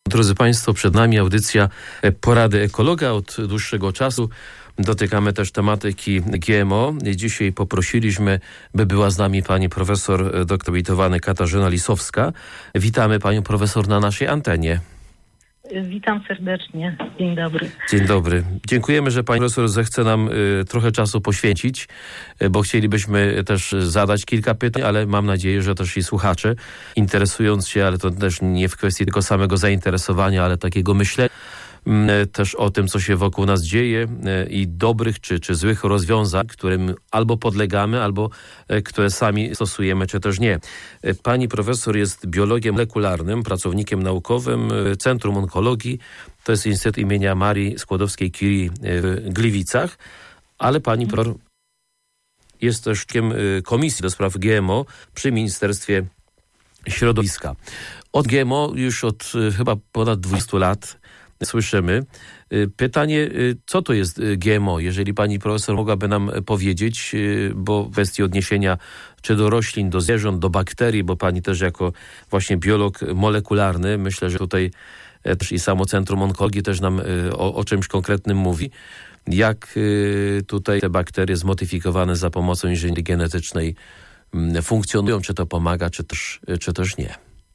Drodzy Państwo, przed nami audycja Porady Ekologa. Od dłuższego czasu dotykamy też tematyki GMO. Dzisiaj poprosiliśmy, by była z nami pani profesor dr habilitowana Katarzyna Lisowska. Witamy panią profesor na naszej antenie. Witam serdecznie. Dzień dobry. Dzień dobry. Dziękujemy, że pani profesor zechce nam trochę czasu poświęcić, bo chcielibyśmy też zadać kilka pytań, ale mam nadzieję, że też i słuchacze, interesując się, ale to też nie w kwestii tylko samego zainteresowania, ale takiego myślenia, też o tym, co się wokół nas dzieje i dobrych czy złych rozwiązań, którym albo podlegamy, albo które sami stosujemy, czy też nie. Pani profesor jest biologiem molekularnym, pracownikiem naukowym Centrum Onkologii. To jest Instytut imienia Marii Skłodowskiej-Curie w Gliwicach, ale pani profesor jest też członkiem Komisji do spraw GMO przy Ministerstwie Środowiska. Od GMO już od chyba ponad 20 lat słyszymy. Pytanie, co to jest GMO? Jeżeli pani profesor mogłaby nam powiedzieć, bo w kwestii odniesienia czy do roślin, do zwierząt, do bakterii, bo pani też jako właśnie biolog molekularny, myślę, że tutaj też i samo Centrum Onkologii też nam o czymś konkretnym mówi. Jak tutaj te bakterie zmodyfikowane za pomocą inżynierii genetycznej funkcjonują, czy to pomaga, czy też nie?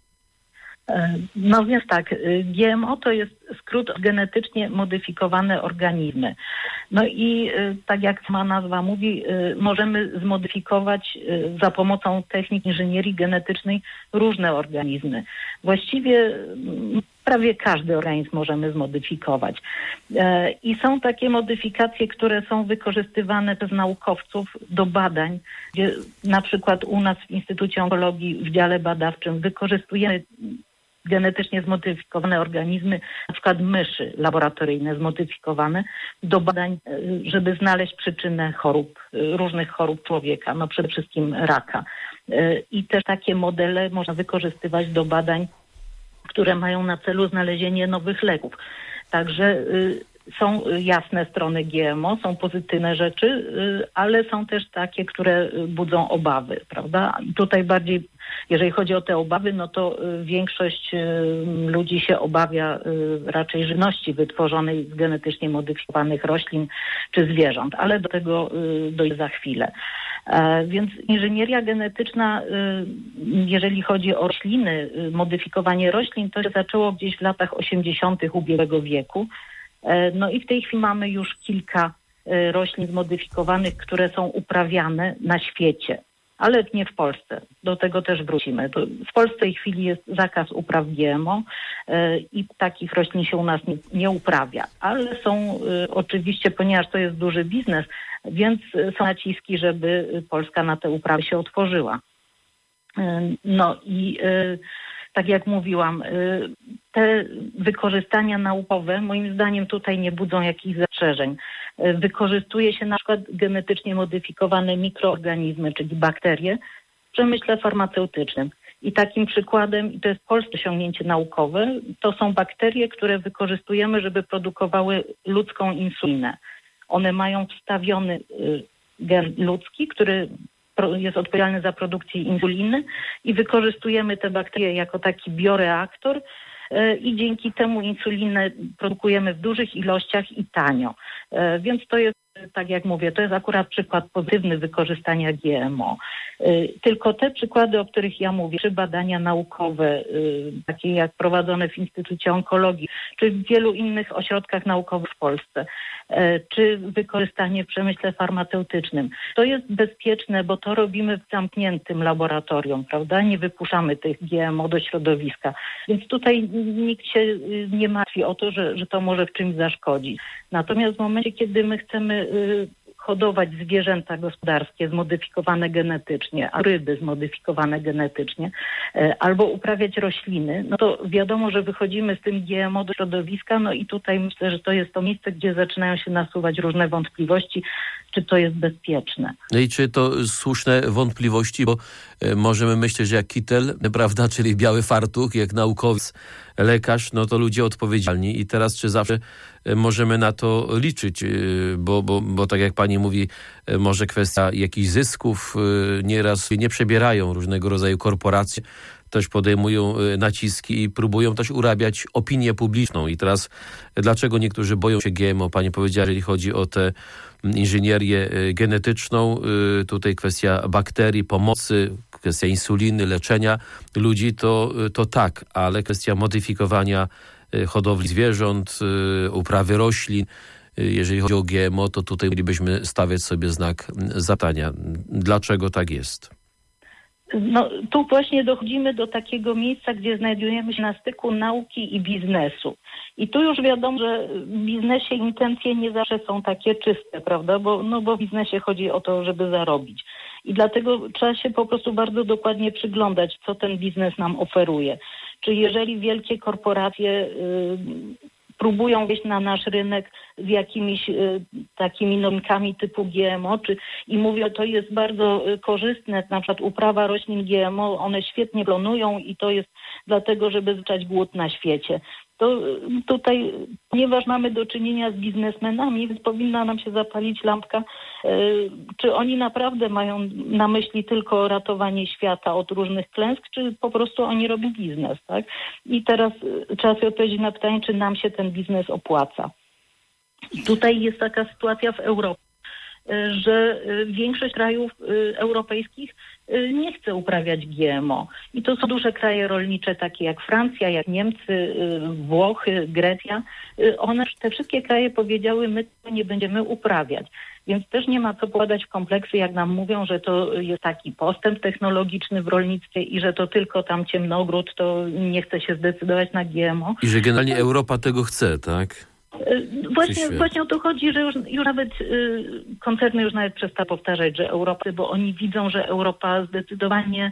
No więc tak, GMO to jest skrót genetycznie modyfikowane organizmy. No i tak jak sama nazwa mówi, możemy zmodyfikować za pomocą technik inżynierii genetycznej różne organizmy. Właściwie prawie każdy organizm możemy zmodyfikować. I są takie modyfikacje, które są wykorzystywane przez naukowców do badań, gdzie na przykład u nas w Instytucie Onkologii w dziale badawczym wykorzystujemy genetycznie zmodyfikowane organizmy, na przykład myszy laboratoryjne zmodyfikowane do badań, żeby znaleźć przyczynę chorób, różnych chorób człowieka, no przede wszystkim raka. I też takie modele można wykorzystywać do badań, które mają na celu znalezienie nowych leków. Także są jasne strony GMO, są pozytywne rzeczy, ale są też takie, które budzą obawy, prawda? I tutaj bardziej, jeżeli chodzi o te obawy, no to większość ludzi się obawia raczej żywności wytworzonej z genetycznie modyfikowanych roślin czy zwierząt, ale do tego dojdę za chwilę. Więc inżynieria genetyczna, jeżeli chodzi o rośliny, modyfikowanie roślin, to się zaczęło gdzieś w latach 80. ubiegłego wieku. No i w tej chwili mamy już kilka roślin zmodyfikowanych, które są uprawiane na świecie, ale nie w Polsce. Do tego też wrócimy. W Polsce w tej chwili jest zakaz upraw GMO i takich roślin się u nas nie uprawia. Ale są oczywiście, ponieważ to jest duży biznes, więc są naciski, żeby Polska na te uprawy się otworzyła. No i tak jak mówiłam, te wykorzystania naukowe moim zdaniem tutaj nie budzą jakichś zastrzeżeń. Wykorzystuje się na przykład genetycznie modyfikowane mikroorganizmy, czyli bakterie w przemyśle farmaceutycznym. I takim przykładem, i to jest polskie osiągnięcie naukowe, to są bakterie, które wykorzystujemy, żeby produkowały ludzką insulinę. One mają wstawiony gen ludzki, który jest odpowiedzialny za produkcję insuliny i wykorzystujemy te bakterie jako taki bioreaktor i dzięki temu insulinę produkujemy w dużych ilościach i tanio. Więc to jest, tak jak mówię, to jest akurat przykład pozytywny wykorzystania GMO. Tylko te przykłady, o których ja mówię, czy badania naukowe, takie jak prowadzone w Instytucie Onkologii, czy w wielu innych ośrodkach naukowych w Polsce, czy wykorzystanie w przemyśle farmaceutycznym. To jest bezpieczne, bo to robimy w zamkniętym laboratorium, prawda? Nie wypuszczamy tych GMO do środowiska. Więc tutaj nikt się nie martwi o to, że to może w czymś zaszkodzić. Natomiast w momencie, kiedy my chcemy hodować zwierzęta gospodarskie zmodyfikowane genetycznie, a ryby zmodyfikowane genetycznie, albo uprawiać rośliny, no to wiadomo, że wychodzimy z tym GMO do środowiska, no i tutaj myślę, że to jest to miejsce, gdzie zaczynają się nasuwać różne wątpliwości, czy to jest bezpieczne. No i czy to słuszne wątpliwości, bo możemy myśleć, że jak kitel, prawda, czyli biały fartuch, jak naukowiec, lekarz, no to ludzie odpowiedzialni i teraz czy zawsze możemy na to liczyć, bo tak jak pani mówi, może kwestia jakichś zysków nieraz nie przebierają różnego rodzaju korporacje też podejmują naciski i próbują też urabiać opinię publiczną. I teraz dlaczego niektórzy boją się GMO? Pani powiedziała, jeżeli chodzi o tę inżynierię genetyczną, tutaj kwestia bakterii, pomocy, kwestia insuliny, leczenia ludzi, to tak, ale kwestia modyfikowania hodowli zwierząt, uprawy roślin, jeżeli chodzi o GMO, to tutaj mielibyśmy stawiać sobie znak zapytania. Dlaczego tak jest? No, tu właśnie dochodzimy do takiego miejsca, gdzie znajdujemy się na styku nauki i biznesu. I tu już wiadomo, że w biznesie intencje nie zawsze są takie czyste, prawda? Bo w biznesie chodzi o to, żeby zarobić. I dlatego trzeba się po prostu bardzo dokładnie przyglądać, co ten biznes nam oferuje. Czy jeżeli wielkie korporacje próbują wejść na nasz rynek z jakimiś takimi nowinkami typu GMO, i mówią, to jest bardzo korzystne, na przykład uprawa roślin GMO, one świetnie klonują i to jest dlatego, żeby zwalczać głód na świecie. To tutaj, ponieważ mamy do czynienia z biznesmenami, więc powinna nam się zapalić lampka, czy oni naprawdę mają na myśli tylko ratowanie świata od różnych klęsk, czy po prostu oni robią biznes, tak? I teraz trzeba sobie odpowiedzieć na pytanie, czy nam się ten biznes opłaca. Tutaj jest taka sytuacja w Europie, że większość krajów europejskich nie chce uprawiać GMO. I to są duże kraje rolnicze, takie jak Francja, jak Niemcy, Włochy, Grecja. Te wszystkie kraje powiedziały, my tego nie będziemy uprawiać. Więc też nie ma co pokładać w kompleksy, jak nam mówią, że to jest taki postęp technologiczny w rolnictwie i że to tylko tam ciemnogród, to nie chce się zdecydować na GMO. I że generalnie Europa tego chce, tak? Właśnie o to chodzi, że już nawet koncerny już nawet przestały powtarzać, że Europa, bo oni widzą, że Europa zdecydowanie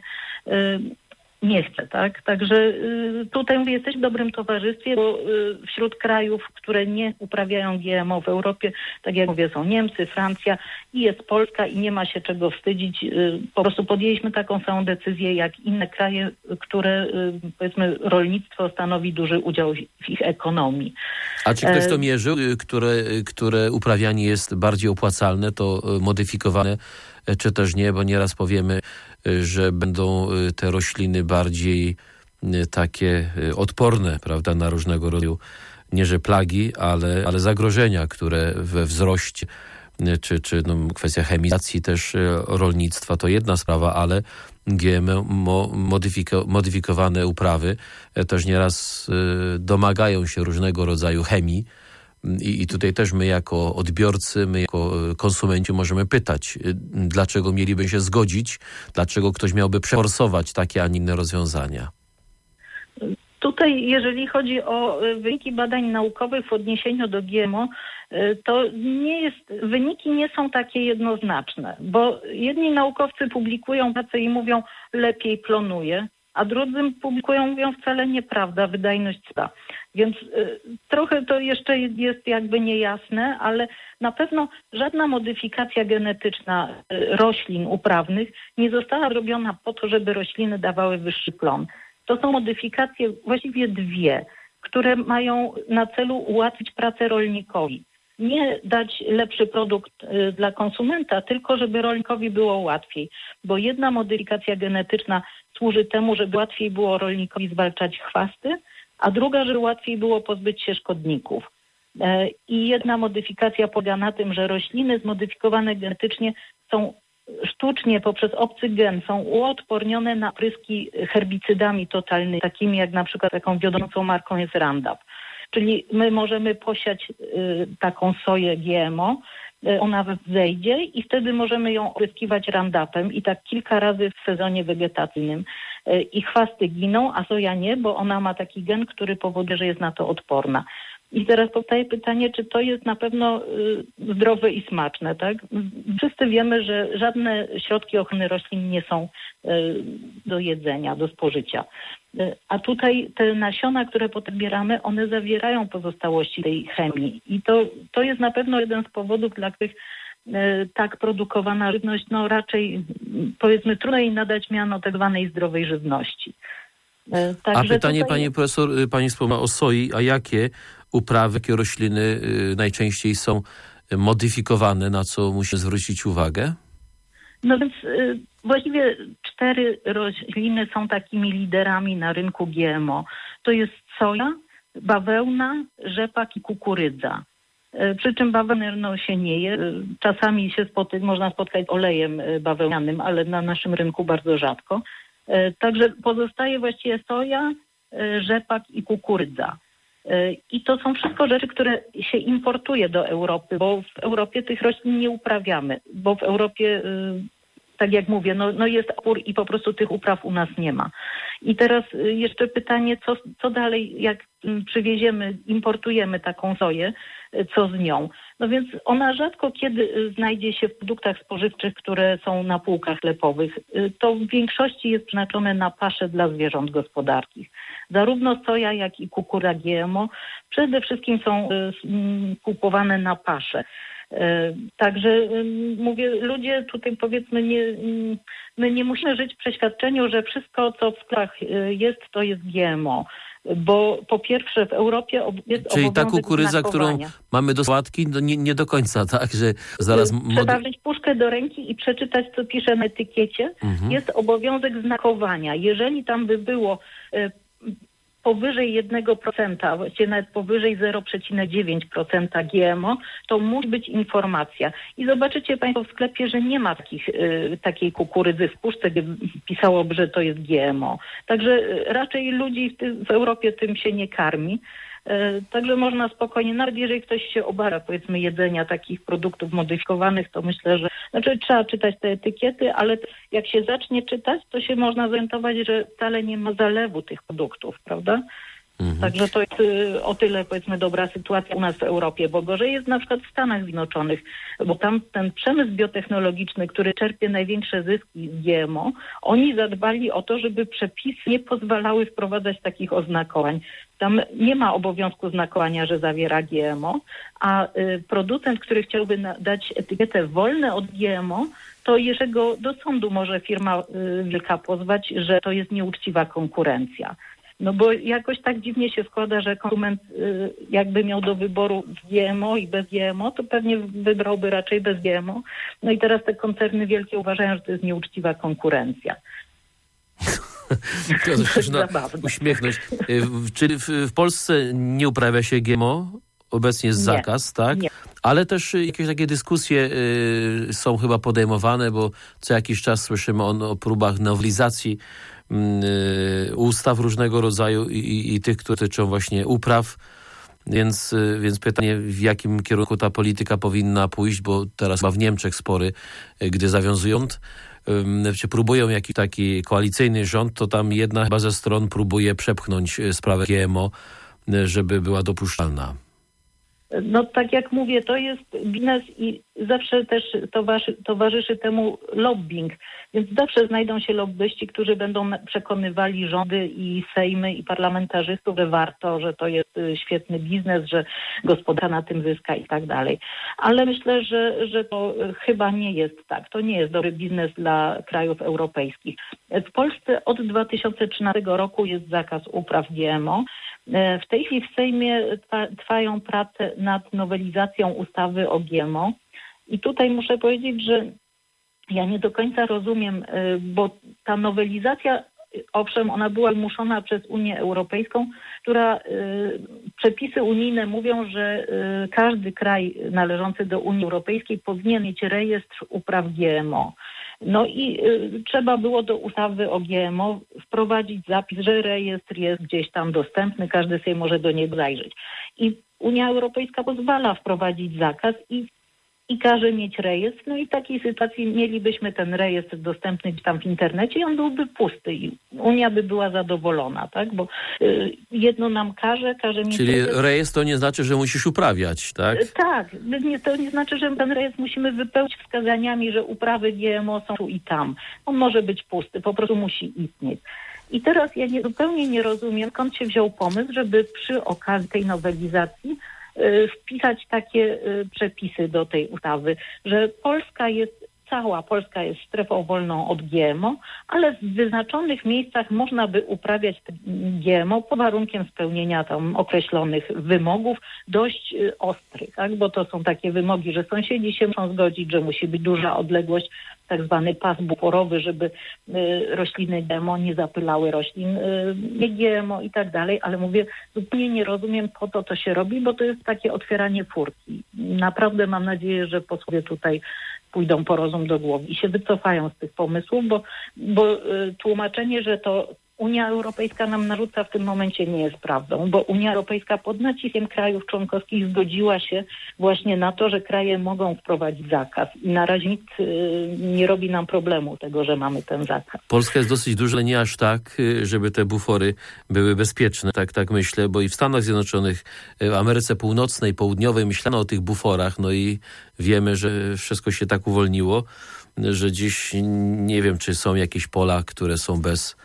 nie chce, tak? Także tutaj mówię, jesteś w dobrym towarzystwie, bo wśród krajów, które nie uprawiają GMO w Europie, tak jak mówię, są Niemcy, Francja i jest Polska i nie ma się czego wstydzić. Po prostu podjęliśmy taką samą decyzję jak inne kraje, które powiedzmy rolnictwo stanowi duży udział w ich ekonomii. A czy ktoś to mierzył, które uprawianie jest bardziej opłacalne, to modyfikowane, czy też nie? Bo nieraz powiemy, że będą te rośliny bardziej takie odporne, prawda, na różnego rodzaju, nie że plagi, ale zagrożenia, które we wzroście, czy kwestia chemizacji też rolnictwa, to jedna sprawa, ale GMO, modyfikowane uprawy też nieraz domagają się różnego rodzaju chemii. I tutaj też my jako odbiorcy, my jako konsumenci możemy pytać, dlaczego mieliby się zgodzić, dlaczego ktoś miałby przeforsować takie, a nie inne rozwiązania. Tutaj, jeżeli chodzi o wyniki badań naukowych w odniesieniu do GMO, to wyniki nie są takie jednoznaczne, bo jedni naukowcy publikują pracę i mówią, lepiej klonuje, a drudzy publikują, mówią, wcale nieprawda, wydajność spada. Więc trochę to jeszcze jest jakby niejasne, ale na pewno żadna modyfikacja genetyczna roślin uprawnych nie została robiona po to, żeby rośliny dawały wyższy plon. To są modyfikacje właściwie dwie, które mają na celu ułatwić pracę rolnikowi. Nie dać lepszy produkt dla konsumenta, tylko żeby rolnikowi było łatwiej. Bo jedna modyfikacja genetyczna służy temu, żeby łatwiej było rolnikowi zwalczać chwasty, a druga, żeby łatwiej było pozbyć się szkodników. I jedna modyfikacja polega na tym, że rośliny zmodyfikowane genetycznie są sztucznie poprzez obcy gen są uodpornione na pryski herbicydami totalnymi, takimi jak na przykład taką wiodącą marką jest Roundup. Czyli my możemy posiać taką soję GMO, ona wzejdzie i wtedy możemy ją opryskiwać Roundupem i tak kilka razy w sezonie wegetacyjnym. I chwasty giną, a soja nie, bo ona ma taki gen, który powoduje, że jest na to odporna. I teraz powstaje pytanie, czy to jest na pewno zdrowe i smaczne, tak? Wszyscy wiemy, że żadne środki ochrony roślin nie są do jedzenia, do spożycia. A tutaj te nasiona, które podbieramy, one zawierają pozostałości tej chemii. I to jest na pewno jeden z powodów, dla których tak produkowana żywność, raczej powiedzmy trudno jej nadać miano tak zwanej zdrowej żywności. A pytanie, pani profesor, pani wspomniała o soi, a jakie uprawy, jakie rośliny najczęściej są modyfikowane, na co musimy zwrócić uwagę? No więc właściwie 4 rośliny są takimi liderami na rynku GMO. To jest soja, bawełna, rzepak i kukurydza. Przy czym bawełnę się nie je. Czasami się można spotkać z olejem bawełnianym, ale na naszym rynku bardzo rzadko. Także pozostaje właściwie soja, rzepak i kukurydza. I to są wszystko rzeczy, które się importuje do Europy, bo w Europie tych roślin nie uprawiamy, bo w Europie, tak jak mówię, no jest opór i po prostu tych upraw u nas nie ma. I teraz jeszcze pytanie, co dalej, jak importujemy taką soję, co z nią? No więc ona rzadko kiedy znajdzie się w produktach spożywczych, które są na półkach sklepowych. To w większości jest przeznaczone na pasze dla zwierząt gospodarskich. Zarówno soja, jak i kukurydza GMO przede wszystkim są kupowane na pasze. Także mówię, ludzie tutaj powiedzmy, my nie musimy żyć w przeświadczeniu, że wszystko, co w sklepach jest, to jest GMO. Bo po pierwsze w Europie jest czyli obowiązek ta kukurydza, którą mamy do sałatki, no nie do końca, tak? Że zaraz trzeba wziąć puszkę do ręki i przeczytać, co pisze na etykiecie. Jest obowiązek znakowania. Jeżeli tam by było powyżej 1%, właściwie nawet powyżej 0,9% GMO, to musi być informacja. I zobaczycie Państwo w sklepie, że nie ma takiej kukurydzy w puszce, gdzie pisałoby, że to jest GMO. Także raczej ludzi w Europie tym się nie karmi. Także można spokojnie, nawet jeżeli ktoś się obawia, powiedzmy, jedzenia takich produktów modyfikowanych, to myślę, że trzeba czytać te etykiety, ale jak się zacznie czytać, to się można zorientować, że wcale nie ma zalewu tych produktów, prawda? Także to jest o tyle, powiedzmy, dobra sytuacja u nas w Europie, bo gorzej jest na przykład w Stanach Zjednoczonych, bo tam ten przemysł biotechnologiczny, który czerpie największe zyski z GMO, oni zadbali o to, żeby przepisy nie pozwalały wprowadzać takich oznakowań. Tam nie ma obowiązku znakowania, że zawiera GMO, a producent, który chciałby dać etykietę wolne od GMO, to jeżeli go do sądu może firma wielka pozwać, że to jest nieuczciwa konkurencja. No bo jakoś tak dziwnie się składa, że konsument jakby miał do wyboru z GMO i bez GMO, to pewnie wybrałby raczej bez GMO. No i teraz te koncerny wielkie uważają, że to jest nieuczciwa konkurencja. To można uśmiechnąć. Czyli w Polsce nie uprawia się GMO? Obecnie jest zakaz, tak? Nie. Ale też jakieś takie dyskusje są chyba podejmowane, bo co jakiś czas słyszymy o próbach nowelizacji ustaw różnego rodzaju i tych, które dotyczą właśnie upraw. Więc pytanie, w jakim kierunku ta polityka powinna pójść, bo teraz chyba w Niemczech spory, gdy zawiązują, czy próbują jakiś taki koalicyjny rząd, to tam jedna chyba ze stron próbuje przepchnąć sprawę GMO, żeby była dopuszczalna. No tak jak mówię, to jest biznes i zawsze też towarzyszy temu lobbying, więc zawsze znajdą się lobbyści, którzy będą przekonywali rządy i sejmy i parlamentarzystów, że warto, że to jest świetny biznes, że gospodarka na tym zyska i tak dalej. Ale myślę, że to chyba nie jest tak. To nie jest dobry biznes dla krajów europejskich. W Polsce od 2013 roku jest zakaz upraw GMO. W tej chwili w Sejmie trwają prace nad nowelizacją ustawy o GMO i tutaj muszę powiedzieć, że ja nie do końca rozumiem, bo ta nowelizacja, owszem, ona była wymuszona przez Unię Europejską, która przepisy unijne mówią, że każdy kraj należący do Unii Europejskiej powinien mieć rejestr upraw GMO. No i trzeba było do ustawy o GMO wprowadzić zapis, że rejestr jest gdzieś tam dostępny, każdy sobie może do niego zajrzeć. I Unia Europejska pozwala wprowadzić zakaz i każe mieć rejestr. No i w takiej sytuacji mielibyśmy ten rejestr dostępny gdzieś tam w internecie i on byłby pusty i Unia by była zadowolona, tak? Bo jedno nam każe mieć... Czyli rejestr to nie znaczy, że musisz uprawiać, tak? Tak. To nie znaczy, że ten rejestr musimy wypełnić wskazaniami, że uprawy GMO są tu i tam. On może być pusty, po prostu musi istnieć. I teraz ja zupełnie nie rozumiem, skąd się wziął pomysł, żeby przy okazji tej nowelizacji wpisać takie przepisy do tej ustawy, że cała Polska jest strefą wolną od GMO, ale w wyznaczonych miejscach można by uprawiać GMO pod warunkiem spełnienia tam określonych wymogów, dość ostrych, tak? Bo to są takie wymogi, że sąsiedzi się muszą zgodzić, że musi być duża odległość tak zwany pas buforowy, żeby rośliny GMO nie zapylały roślin nie GMO i tak dalej, ale mówię, zupełnie nie rozumiem, po co to się robi, bo to jest takie otwieranie furtki. Naprawdę mam nadzieję, że posłowie tutaj pójdą po rozum do głowy i się wycofają z tych pomysłów, bo tłumaczenie, że to Unia Europejska nam narzuca, w tym momencie nie jest prawdą, bo Unia Europejska pod naciskiem krajów członkowskich zgodziła się właśnie na to, że kraje mogą wprowadzić zakaz i na razie nikt nie robi nam problemu tego, że mamy ten zakaz. Polska jest dosyć duża, ale nie aż tak, żeby te bufory były bezpieczne. Tak myślę, bo i w Stanach Zjednoczonych, w Ameryce Północnej, Południowej myślano o tych buforach, no i wiemy, że wszystko się tak uwolniło, że dziś nie wiem, czy są jakieś pola, które są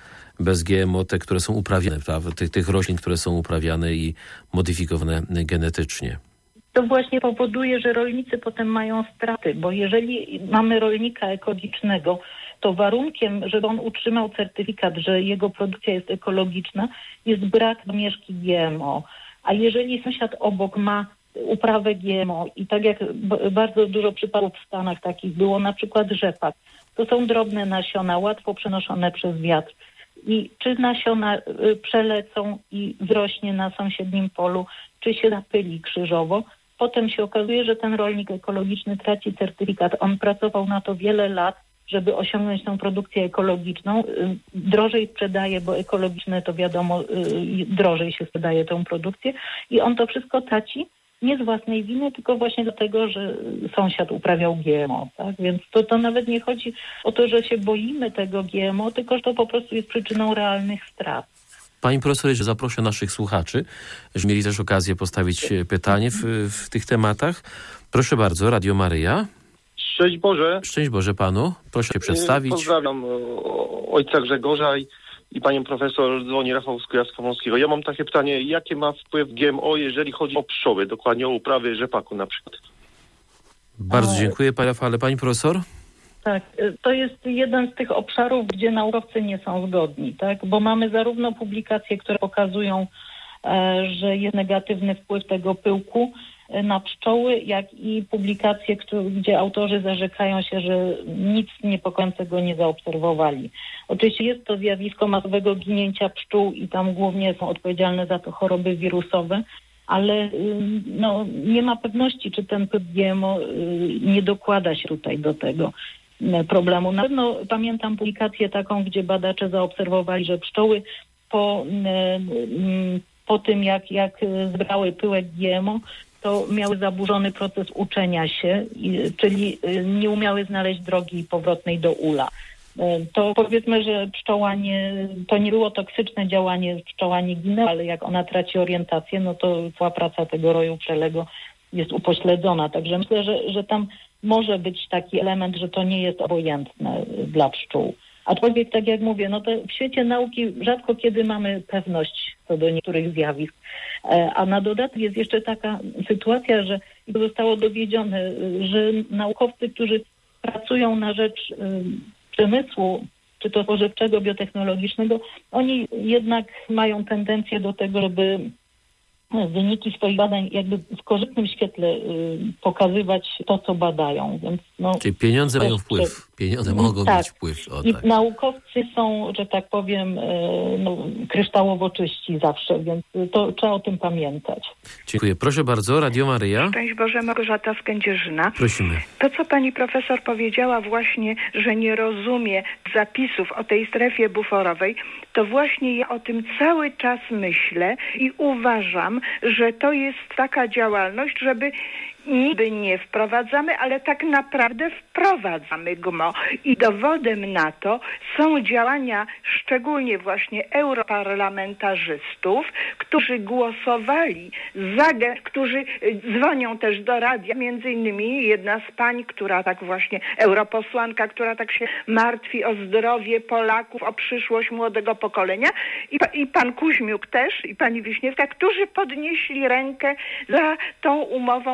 bez GMO, te, które są uprawiane, prawda? Tych roślin, które są uprawiane i modyfikowane genetycznie. To właśnie powoduje, że rolnicy potem mają straty, bo jeżeli mamy rolnika ekologicznego, to warunkiem, żeby on utrzymał certyfikat, że jego produkcja jest ekologiczna, jest brak domieszki GMO. A jeżeli sąsiad obok ma uprawę GMO i tak jak bardzo dużo przypadków w Stanach takich było, na przykład rzepak, to są drobne nasiona, łatwo przenoszone przez wiatr. I czy nasiona przelecą i wzrośnie na sąsiednim polu, czy się napyli krzyżowo, potem się okazuje, że ten rolnik ekologiczny traci certyfikat. On pracował na to wiele lat, żeby osiągnąć tą produkcję ekologiczną. Drożej sprzedaje, bo ekologiczne to wiadomo, drożej się sprzedaje tą produkcję i on to wszystko traci. Nie z własnej winy, tylko właśnie dlatego, że sąsiad uprawiał GMO. Tak? Więc to nawet nie chodzi o to, że się boimy tego GMO, tylko że to po prostu jest przyczyną realnych strat. Pani profesor, zaproszę naszych słuchaczy, że mieli też okazję postawić pytanie w tych tematach. Proszę bardzo, Radio Maryja. Szczęść Boże. Szczęść Boże panu. Proszę się przedstawić. Pozdrawiam ojca Grzegorza i panią profesor, dzwoni Rafał z Kujawsko-Pomorskiego. Ja mam takie pytanie, jaki ma wpływ GMO, jeżeli chodzi o pszczoły, dokładnie o uprawy rzepaku na przykład? Bardzo dziękuję, panie Rafale. Pani profesor? Tak, to jest jeden z tych obszarów, gdzie naukowcy nie są zgodni, tak? Bo mamy zarówno publikacje, które pokazują, że jest negatywny wpływ tego pyłku na pszczoły, jak i publikacje, gdzie autorzy zarzekają się, że nic niepokojącego nie zaobserwowali. Oczywiście jest to zjawisko masowego ginięcia pszczół i tam głównie są odpowiedzialne za to choroby wirusowe, ale nie ma pewności, czy ten pył GMO nie dokłada się tutaj do tego problemu. Na pewno pamiętam publikację taką, gdzie badacze zaobserwowali, że pszczoły po tym, jak zbrały pyłek GMO, to miały zaburzony proces uczenia się, czyli nie umiały znaleźć drogi powrotnej do ula. To powiedzmy, że to nie było toksyczne działanie, pszczoła nie ginęła, ale jak ona traci orientację, no to cała praca tego roju pszczelego jest upośledzona. Także myślę, że tam może być taki element, że to nie jest obojętne dla pszczół. Aczkolwiek, tak jak mówię, to w świecie nauki rzadko kiedy mamy pewność co do niektórych zjawisk. A na dodatek jest jeszcze taka sytuacja, że zostało dowiedzione, że naukowcy, którzy pracują na rzecz przemysłu, czy to spożywczego, biotechnologicznego, oni jednak mają tendencję do tego, żeby wyniki swoich badań jakby w korzystnym świetle pokazywać to, co badają. Więc czyli pieniądze mają wpływ. Pieniądze mogą mieć wpływ. I naukowcy są, że tak powiem, kryształowo czyści zawsze, więc to trzeba o tym pamiętać. Dziękuję. Proszę bardzo, Radio Maryja. Szczęść Boże, Małgorzata z Kędzierzyna. Prosimy. To, co pani profesor powiedziała właśnie, że nie rozumie zapisów o tej strefie buforowej, to właśnie ja o tym cały czas myślę i uważam, że to jest taka działalność, żeby niby nie wprowadzamy, ale tak naprawdę wprowadzamy GMO. I dowodem na to są działania szczególnie właśnie europarlamentarzystów, którzy głosowali którzy dzwonią też do radia, między innymi jedna z pań, która tak właśnie, europosłanka, która tak się martwi o zdrowie Polaków, o przyszłość młodego pokolenia i pan Kuźmiuk też, i pani Wiśniewska, którzy podnieśli rękę za tą umową CETA.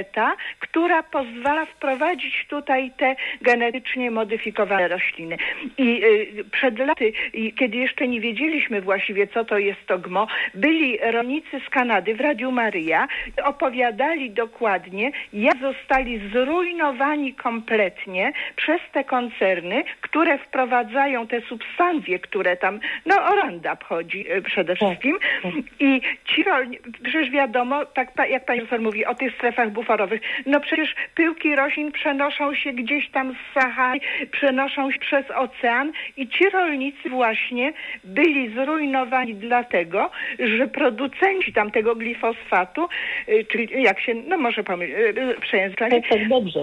ankieta, która pozwala wprowadzić tutaj te genetycznie modyfikowane rośliny. I przed laty, kiedy jeszcze nie wiedzieliśmy właściwie, co to jest to GMO, byli rolnicy z Kanady w Radiu Maryja, opowiadali dokładnie, jak zostali zrujnowani kompletnie przez te koncerny, które wprowadzają te substancje, które tam, o Roundup chodzi przede wszystkim. I ci rolnicy, przecież wiadomo, tak jak pani profesor mówi o tych strefach buforowych, przecież pyłki roślin przenoszą się gdzieś tam z Sahary, przenoszą się przez ocean i ci rolnicy właśnie byli zrujnowani dlatego, że producenci tamtego glifosfatu, czyli jak się, może przejęzyczanie, tak dobrze,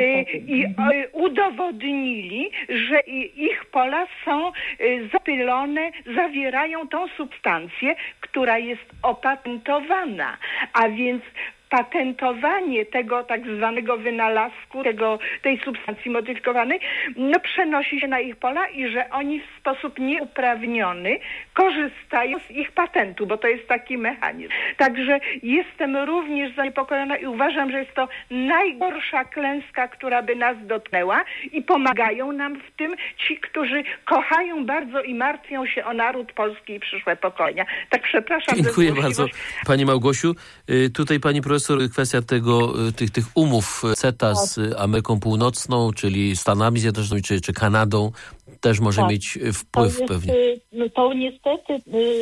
udowodnili, że ich pola są zapylone, zawierają tą substancję, która jest opatentowana, a więc patentowanie tego tak zwanego wynalazku, tej substancji modyfikowanej, przenosi się na ich pola i że oni w sposób nieuprawniony korzystają z ich patentu, bo to jest taki mechanizm. Także jestem również zaniepokojona i uważam, że jest to najgorsza klęska, która by nas dotknęła i pomagają nam w tym ci, którzy kochają bardzo i martwią się o naród polski i przyszłe pokolenia. Tak, przepraszam. Dziękuję bardzo, Pani Małgosiu. Tutaj Pani profesor, kwestia tych umów CETA z Ameryką Północną, czyli Stanami Zjednoczonymi, czy Kanadą, też może mieć wpływ pewnie. To niestety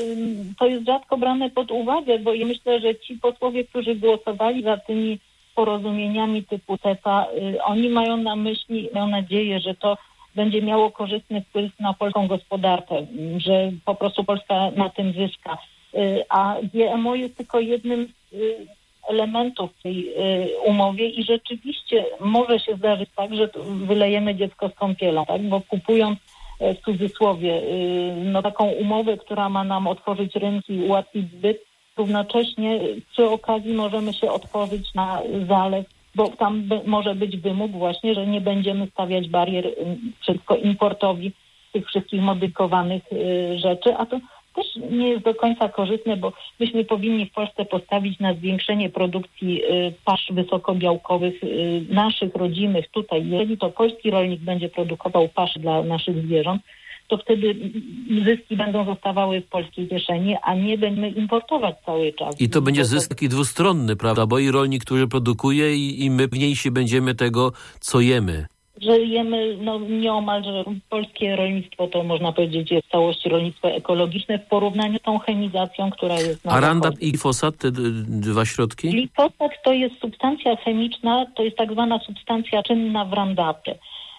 to jest rzadko brane pod uwagę, bo ja myślę, że ci posłowie, którzy głosowali za tymi porozumieniami typu CETA, oni mają na myśli, mają nadzieję, że to będzie miało korzystny wpływ na polską gospodarkę, że po prostu Polska na tym zyska. A GMO jest tylko jednym z elementów w tej umowie i rzeczywiście może się zdarzyć tak, że wylejemy dziecko z kąpielą, tak? Bo kupując w cudzysłowie taką umowę, która ma nam otworzyć rynki i ułatwić zbyt, równocześnie przy okazji możemy się otworzyć na zalew, bo tam może być wymóg właśnie, że nie będziemy stawiać barier przeciwko importowi tych wszystkich modyfikowanych rzeczy, a to też nie jest do końca korzystne, bo myśmy powinni w Polsce postawić na zwiększenie produkcji pasz wysokobiałkowych naszych rodzimych tutaj. Jeżeli to polski rolnik będzie produkował pasz dla naszych zwierząt, to wtedy zyski będą zostawały w polskiej kieszeni, a nie będziemy importować cały czas. I to będzie zysk taki dwustronny, prawda? Bo i rolnik, który produkuje i my mniejsi będziemy tego, co jemy. Że jemy nieomalże polskie rolnictwo, to można powiedzieć jest w całości rolnictwo ekologiczne w porównaniu z tą chemizacją, która jest na A Roundup i glifosat, te dwa środki? Glifosat to jest substancja chemiczna, to jest tak zwana substancja czynna w Roundupie.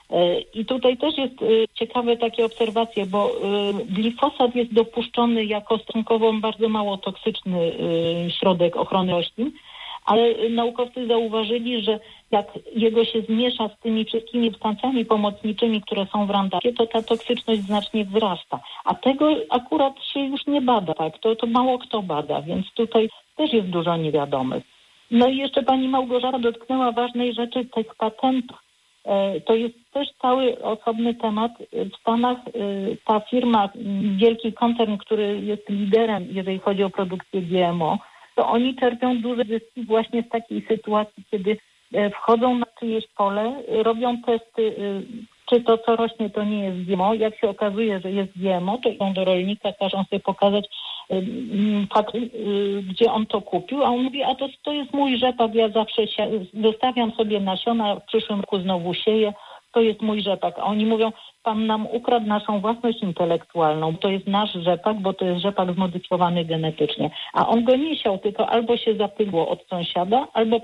I tutaj też jest ciekawe takie obserwacje, bo glifosat jest dopuszczony jako stosunkowo bardzo mało toksyczny środek ochrony roślin, ale naukowcy zauważyli, że jak jego się zmiesza z tymi wszystkimi substancjami pomocniczymi, które są w Roundupie, to ta toksyczność znacznie wzrasta. A tego akurat się już nie bada, tak? To mało kto bada, więc tutaj też jest dużo niewiadomych. No i jeszcze pani Małgorzata dotknęła ważnej rzeczy, tych patentów. To jest też cały osobny temat. W Stanach ta firma, wielki koncern, który jest liderem, jeżeli chodzi o produkcję GMO, to oni czerpią duże zyski właśnie z takiej sytuacji, kiedy wchodzą na czyjeś pole, robią testy, czy to, co rośnie, to nie jest GMO. Jak się okazuje, że jest GMO, to idą do rolnika, każą sobie pokazać fakt, gdzie on to kupił, a on mówi, a to jest mój rzepak, ja zawsze zostawiam sobie nasiona, w przyszłym roku znowu sieję, to jest mój rzepak. A oni mówią, pan nam ukradł naszą własność intelektualną, to jest nasz rzepak, bo to jest rzepak zmodyfikowany genetycznie. A on go nie siał, tylko albo się zapyliło od sąsiada, albo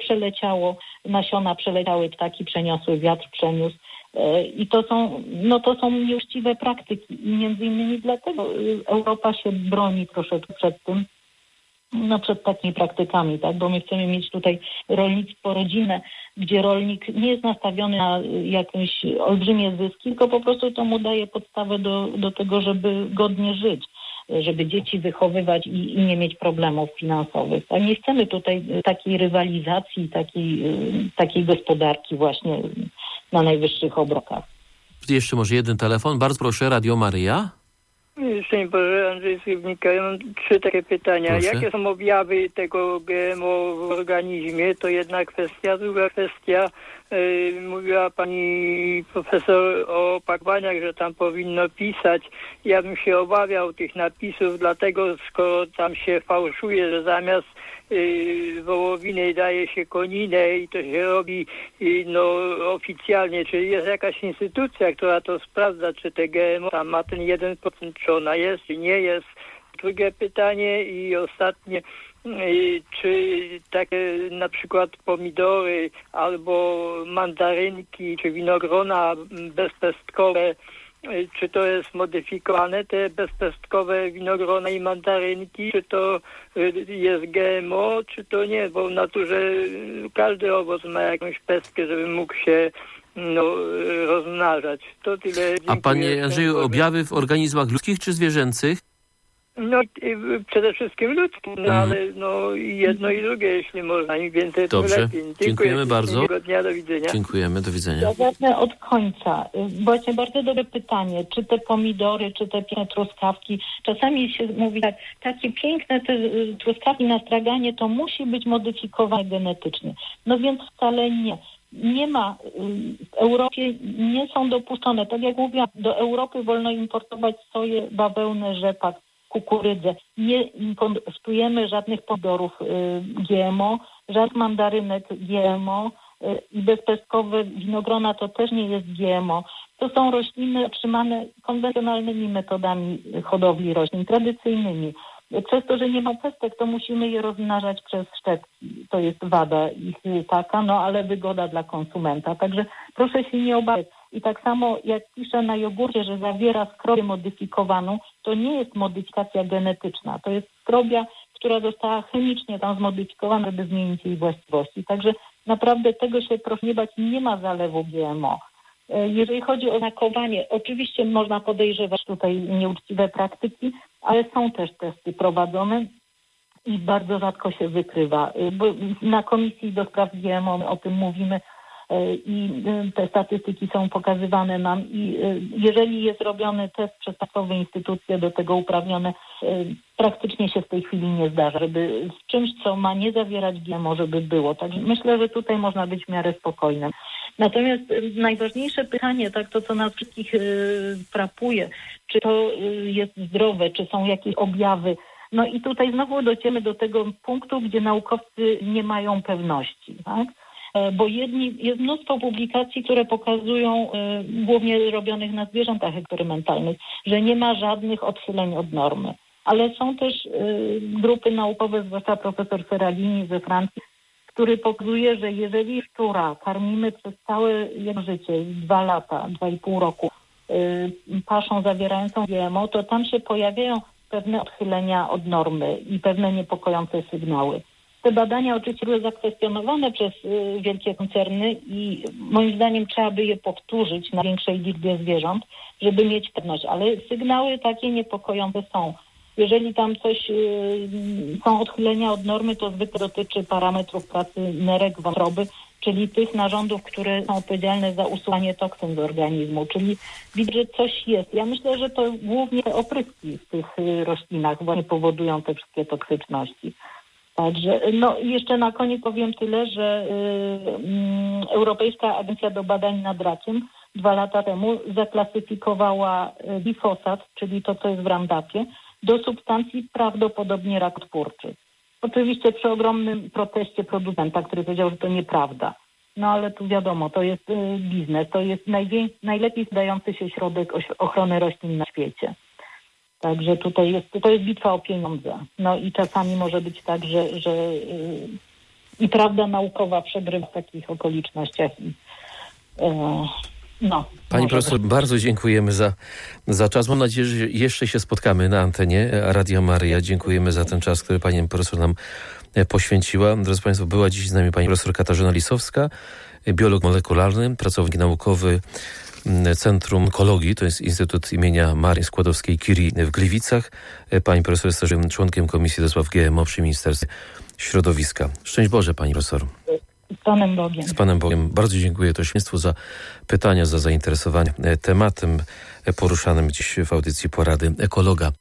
nasiona przeleciały ptaki, przeniosły, wiatr przeniósł. I to są nieuczciwe praktyki. I między innymi dlatego Europa się broni troszeczkę przed tym, przed takimi praktykami, tak? Bo my chcemy mieć tutaj rolnictwo rodzinne, gdzie rolnik nie jest nastawiony na jakieś olbrzymie zyski, tylko po prostu to mu daje podstawę do tego, żeby godnie żyć, żeby dzieci wychowywać i nie mieć problemów finansowych. A nie chcemy tutaj takiej rywalizacji, takiej gospodarki właśnie na najwyższych obrotach. Jeszcze może jeden telefon. Bardzo proszę, Radio Maryja. Szczęść Boże, Andrzej Skrybnika. Ja mam 3 takie pytania. Proszę. Jakie są objawy tego GMO w organizmie? To jedna kwestia. Druga kwestia, mówiła pani profesor o opakowaniach, że tam powinno pisać. Ja bym się obawiał tych napisów, dlatego skoro tam się fałszuje, że zamiast wołowiny daje się koninę i to się robi oficjalnie, czyli jest jakaś instytucja, która to sprawdza, czy te GMO tam ma ten 1%, czy ona jest, czy nie jest. Drugie pytanie i ostatnie, czy takie na przykład pomidory albo mandarynki, czy winogrona bezpestkowe, czy to jest modyfikowane, te bezpestkowe winogrona i mandarynki, czy to jest GMO, czy to nie, bo w naturze każdy owoc ma jakąś pestkę, żeby mógł się rozmnażać. To tyle. Dziękuję. A panie Andrzeju, objawy w organizmach ludzkich czy zwierzęcych? Przede wszystkim ludzkim, ale jedno i drugie, jeśli można. Im więcej, tym Dobrze. lepiej. Dziękujemy bardzo. Miłego dnia, do widzenia. Dziękujemy, do widzenia. Ja zacznę od końca. Właśnie bardzo dobre pytanie. Czy te pomidory, czy te piękne truskawki. Czasami się mówi tak, takie piękne te truskawki na straganie to musi być modyfikowane genetycznie. No więc wcale nie. Nie ma, w Europie nie są dopuszczone. Tak jak mówiłam, do Europy wolno importować soję, bawełnę, rzepak, kukurydzę. Nie importujemy żadnych pomidorów GMO, żadnych mandarynek GMO i bezpestkowe winogrona to też nie jest GMO. To są rośliny otrzymane konwencjonalnymi metodami hodowli roślin, tradycyjnymi. Przez to, że nie ma pestek, to musimy je rozmnażać przez szczepki. To jest wada ich taka, ale wygoda dla konsumenta. Także proszę się nie obawiać. I tak samo jak pisze na jogurcie, że zawiera skrobię modyfikowaną, to nie jest modyfikacja genetyczna. To jest skrobia, która została chemicznie tam zmodyfikowana, żeby zmienić jej właściwości. Także naprawdę tego się proszę nie bać, nie ma zalewu GMO. Jeżeli chodzi o znakowanie, oczywiście można podejrzewać tutaj nieuczciwe praktyki, ale są też testy prowadzone i bardzo rzadko się wykrywa. Bo na Komisji do Spraw GMO o tym mówimy i te statystyki są pokazywane nam i jeżeli jest robiony test przez państwowe instytucje do tego uprawnione, praktycznie się w tej chwili nie zdarza, żeby z czymś, co ma nie zawierać GMO, żeby było. Także myślę, że tutaj można być w miarę spokojnym. Natomiast najważniejsze pytanie, tak to co nas wszystkich frapuje, czy to jest zdrowe, czy są jakieś objawy. No i tutaj znowu dojdziemy do tego punktu, gdzie naukowcy nie mają pewności, tak? Bo jest mnóstwo publikacji, które pokazują, głównie robionych na zwierzętach eksperymentalnych, że nie ma żadnych odchyleń od normy. Ale są też grupy naukowe, zwłaszcza profesor Ferralini ze Francji, który pokazuje, że jeżeli szczura karmimy przez całe jego życie, 2 lata, 2,5 roku, paszą zawierającą GMO, to tam się pojawiają pewne odchylenia od normy i pewne niepokojące sygnały. Te badania oczywiście były zakwestionowane przez wielkie koncerny i moim zdaniem trzeba by je powtórzyć na większej liczbie zwierząt, żeby mieć pewność, ale sygnały takie niepokojące są. Jeżeli tam są odchylenia od normy, to zwykle dotyczy parametrów pracy nerek wątroby, czyli tych narządów, które są odpowiedzialne za usuwanie toksyn z organizmu, czyli widać, że coś jest. Ja myślę, że to głównie te opryski w tych roślinach właśnie powodują te wszystkie toksyczności. Także, i jeszcze na koniec powiem tyle, że Europejska Agencja do Badań nad Rakiem 2 lata temu zaklasyfikowała glifosat, czyli to, co jest w Roundupie, do substancji prawdopodobnie rakotwórczych. Oczywiście przy ogromnym proteście producenta, który powiedział, że to nieprawda. Ale tu wiadomo, to jest biznes, to jest najlepiej zdający się środek ochrony roślin na świecie. Także tutaj to jest bitwa o pieniądze. I czasami może być tak, że i prawda naukowa przegrywa w takich okolicznościach. Pani profesor, bardzo dziękujemy za czas. Mam nadzieję, że jeszcze się spotkamy na antenie Radia Maryja. Dziękujemy za ten czas, który pani profesor nam poświęciła. Drodzy państwo, była dziś z nami pani profesor Katarzyna Lisowska, biolog molekularny, pracownik naukowy Centrum Onkologii, to jest Instytut imienia Marii Skłodowskiej-Curie w Gliwicach. Pani profesor jest też członkiem Komisji do Spraw GMO przy Ministerstwie Środowiska. Szczęść Boże, pani profesor. Z Panem Bogiem. Z Panem Bogiem. Bardzo dziękuję też Państwu za pytania, za zainteresowanie tematem poruszanym dziś w audycji Porady Ekologa.